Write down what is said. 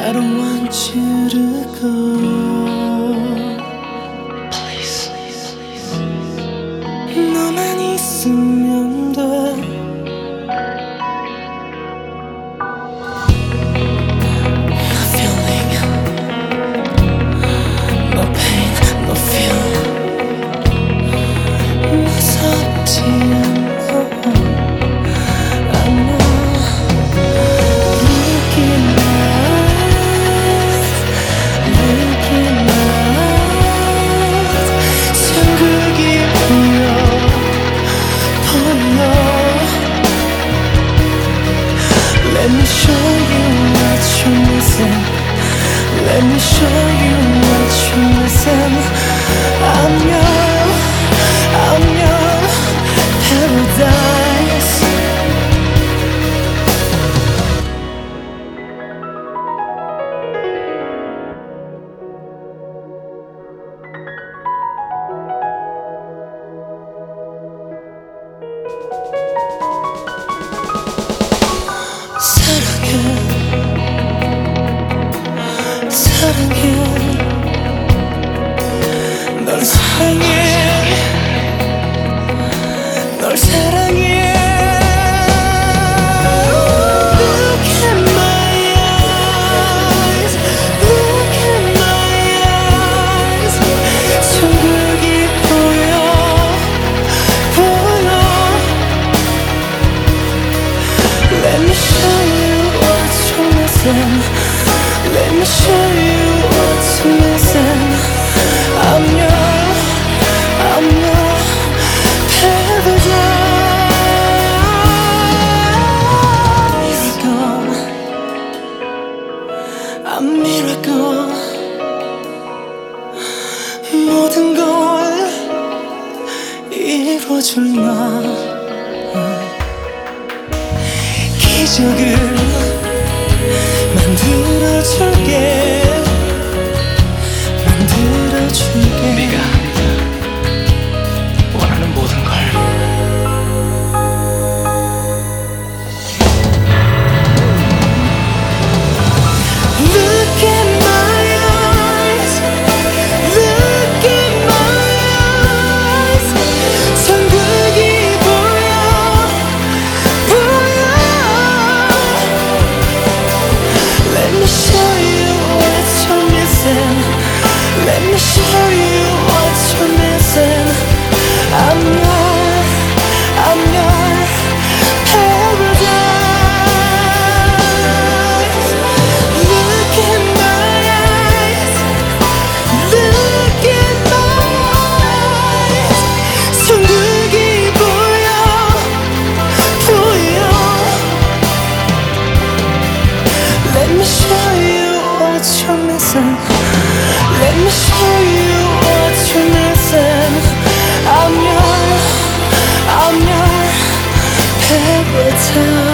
I don't want you to go. Please. 너만 있으면 돼. No feeling, no pain, no feel. 무섭지 않아. I know. Look in my eyes, look in my eyes. 천국이 보여. Let me show you what you're missing. Let me show you what you're missing. I'm your paradise. 사랑해, 널 사랑해, 널 사랑해. Look at my eyes, look at my eyes. 천국이 보여. Let me show you what you're missing. Let me show you what's missing. I'm your paradise. Miracle, a miracle. 모든 걸 이루어줄 나. 기적을 만들어줄게. 네가 원하는 모든 걸. Look at my eyes, look at my eyes. 천국이 보여. Let me show you what you're missing. Let me show you what you're missing. I'm your paradise. Look in my eyes, look in my eyes. 천국이 보여. Let me show you what you're missing. Let me show you what you're missing. I'm your paradise.